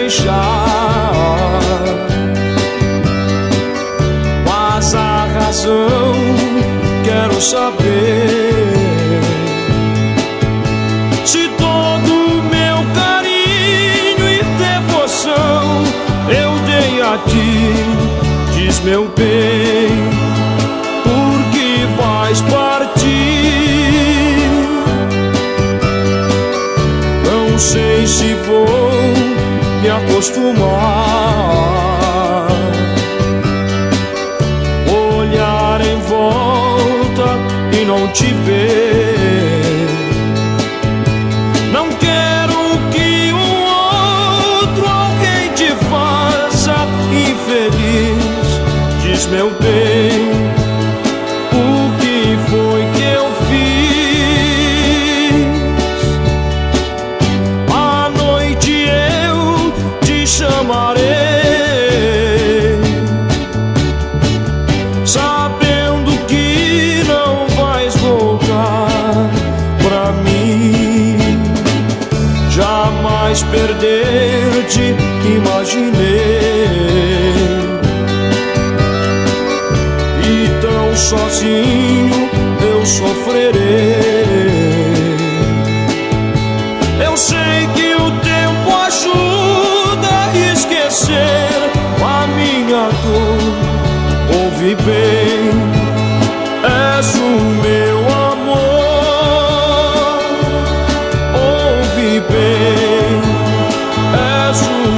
deixar, mas a razão quero saber. Se todo meu carinho e devoção eu dei a ti, diz meu bem, por que vais partir? Não sei se vou me acostumar, olhar em volta e não te ver. Não quero que outro alguém te faça infeliz, diz meu bem, o que foi que eu fiz? À noite eu te chamarei, sabendo que não vais voltar pra mim. Jamais perder-te imaginei, e tão sozinho eu sofrerei. Eu sei que o tempo ajuda a esquecer a minha dor. Ouve bem, és o meu amor. Ouve bem, és o